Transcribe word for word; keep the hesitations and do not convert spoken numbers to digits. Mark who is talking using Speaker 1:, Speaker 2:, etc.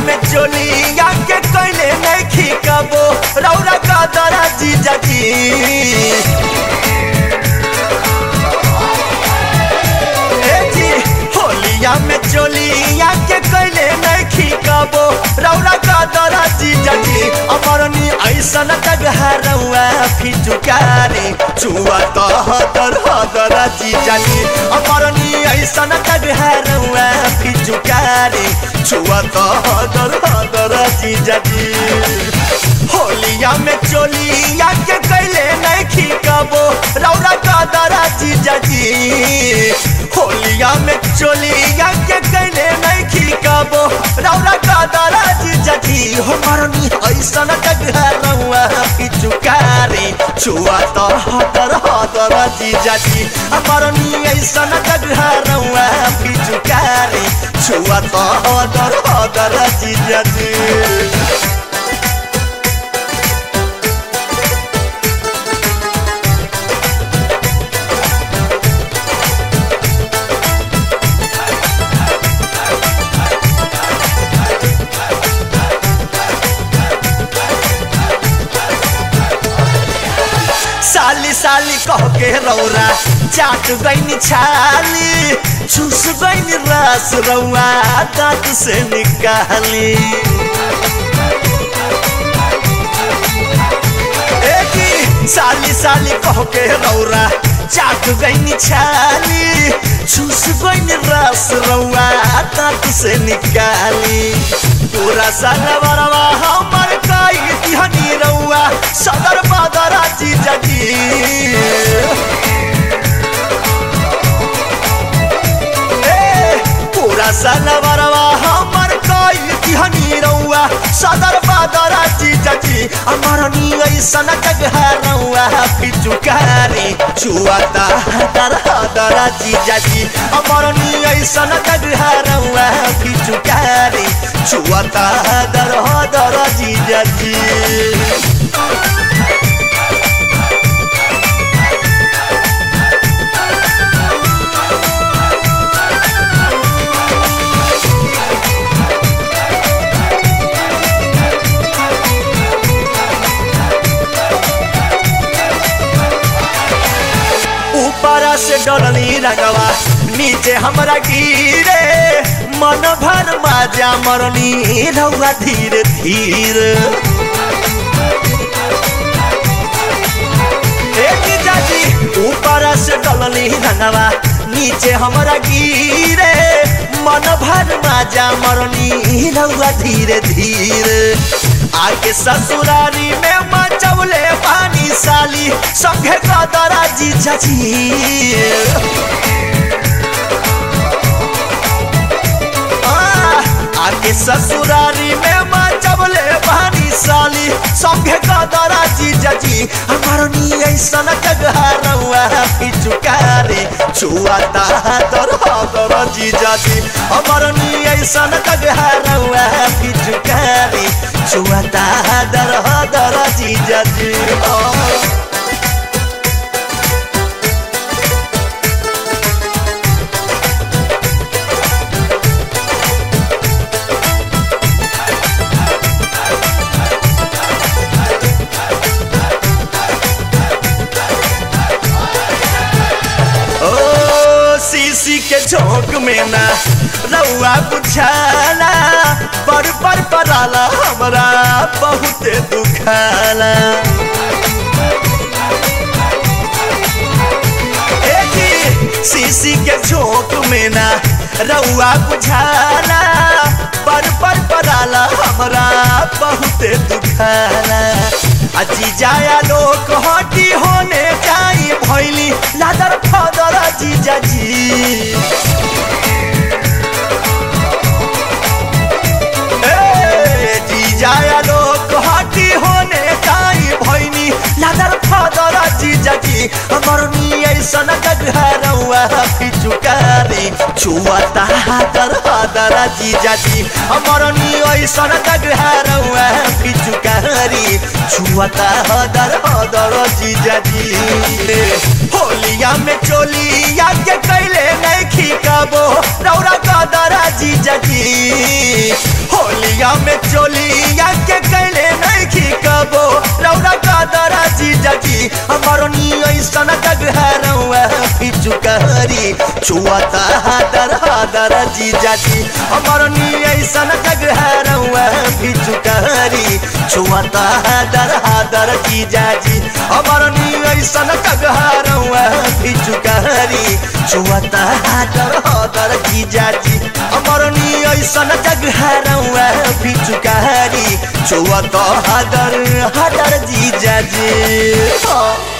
Speaker 1: में चोलिया के कैले नहीं खिकबो रौरा का दरा जीजा जी होलिया में चोलिया के कैले नहीं खिकबो रौरा का दरा जीजा जी अमरनी ऐसन तगहरवा फिचुकारी चुआ तो हदर हदरा जीजा जी अमरनी ऐसन तगहरवा फिचुकारी चुआ तो हदर हदरा जीजा जी होलिया में चोलिया के कैले नहीं खिकबो रौरा का दरा जीजा जी होलिया में चोलिया के कैले नहीं खिकबो रौरा का दरा जीजा जी हो मरनी ऐसन तगहरवा फिचुकारी चुआ तो हदर हदर जीजा जी मरनी ऐसन तगहरवा फिचुकारी चुआ तो हदर हदर जीजा जी साली साली कह के रौरा चाट गईनी छाली चूस गईनी रस रौआ दांत से निकाली साली साली कह के रौरा चाट गईनी छाली चूस गईनी रस रौआ दांत से निकाली पूरा सालवरवा हमर कई दिहनी रौआ सदर बदरा जीजा जी पूरा सालवरवा हमर कई दिहनी रौआ सदर बदरा जीजा जी अमरनी ऐसन तगहरवा फिचुकारी चुआता हदर हदरा जीजा जी अमरनी ऐसन तगहरवा फिचुकारी चुआता हदर हदरा जीजा जी ऊपरा से डोलनी रंगवा नीचे हमरा गिरे मन भर माजा मरनी रौआ धीरे धीरे जाजी ऊपरा से डोलनी रंगवा नीचे हमरा गिरे मन भर माजा मरनी रौआ धीरे धीरे आगे ससुरारी में मचौले पानी साली संगे कदरा जीजा जी आगे ससुरारी में मचौले पानी साली संगे कदरा जीजा जी हमारनी ऐसन तगहरवा फिचुकारी चुआता हदर हदर जीजा जी हमारनी ऐसन तगहरवा फिचुकारी चुआता हदर हदर जीजा जी के झोंक में ना रौआ बुझाला पर पर पराला हमरा बहुत दुखाला सीसी के झोंक में ना रौआ बुझाला पर पर पराला हमरा बहुत दुखाला अजी जाया लोग हटी होने जाई भैली लादर फदर जीजा जी जी जाया लोग हटी होने जाई भैली लादर फदर जीजा जी मरनी ऐसन तगहरवा फिचुकारी चुआता हदर हदर जीजा जी मरनी ऐसन तगहरवा फिचुकारी चुआता हदर हदर जीजा जी होलिया में चोलिया के कैले नहीं खिकाबो रौरा कदरा जीजा जी होलिया में चोलिया के कैले नहीं खिकाबो रौरा कदरा जीजा जी हमारो नी ऐसन जगहरवा पिचुकारी छुआता हादर हादर जीजा जी हमारो नी ऐसन जगहरवा पिचुकारी छुआता हादर हादर जीजा जी हमारो नी ऐसन जगहरवा पिचुकारी छुआता हादर हादर जीजा जी हमारो नी ऐसन जगहरवा पिचुकारी छुआता हादर हादर जीजा जी।